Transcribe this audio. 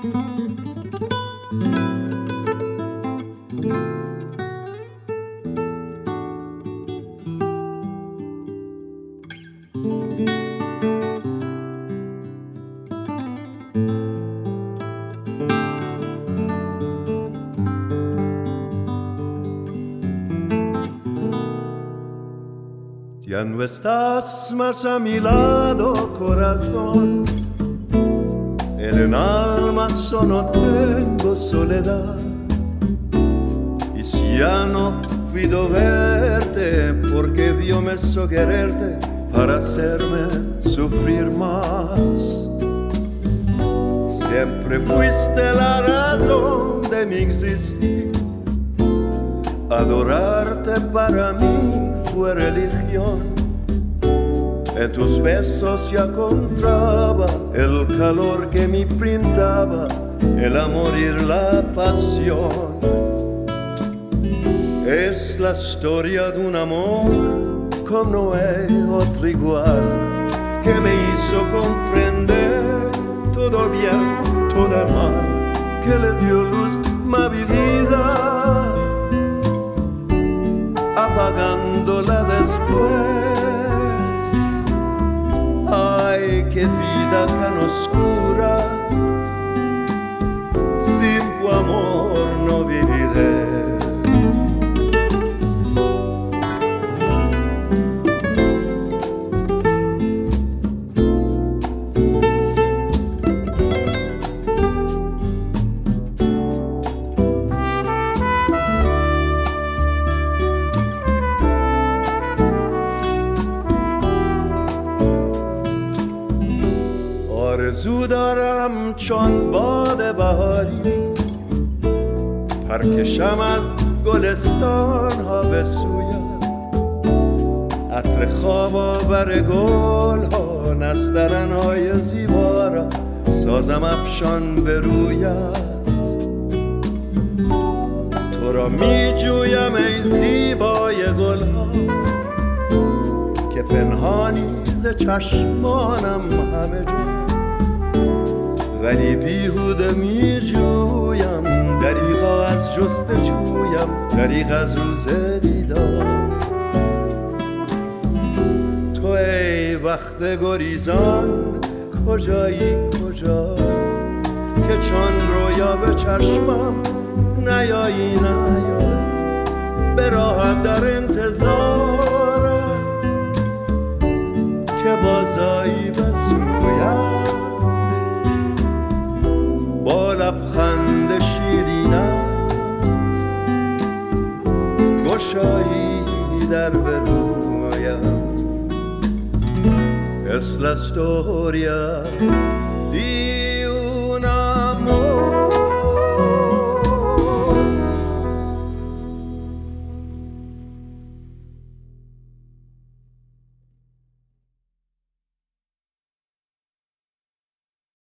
Ya no estás más a mi lado, corazón. En el alma solo tengo soledad. Y si ya no puedo verte, porque Dios me hizo quererte para hacerme sufrir más. Siempre fuiste la razón de mi existir. Adorarte para mí fue religión. En tus besos ya encontraba el calor que me brindaba el amor y la pasión. Es la historia de un amor como no hay otro igual, que me hizo comprender todo bien, todo mal, que le dio luz a mi vida, apagándola después. Ay, qué vida tan oscura, sin tu amor no viviré. آرزو دارم چون باد بهاری پرکشم از گلستان ها به سویت، عطر خواب آور گل ها، نسترن های زیبا را سازم افشان به رویت. تو را می جویم ای زیبای گل ها که پنهانی ز چشمانم همه جا، ولی بیهوده می جویم دریغا از جستجویم، دریغ از روز دیدار. تو ای وقت گریزان کجایی کجایی که چون رویا به چشمم نیایی نیایی، به راحت در انتظارم که بازایی به سویم، با لبخند شیرینت گشایی در برویم. Es la storia di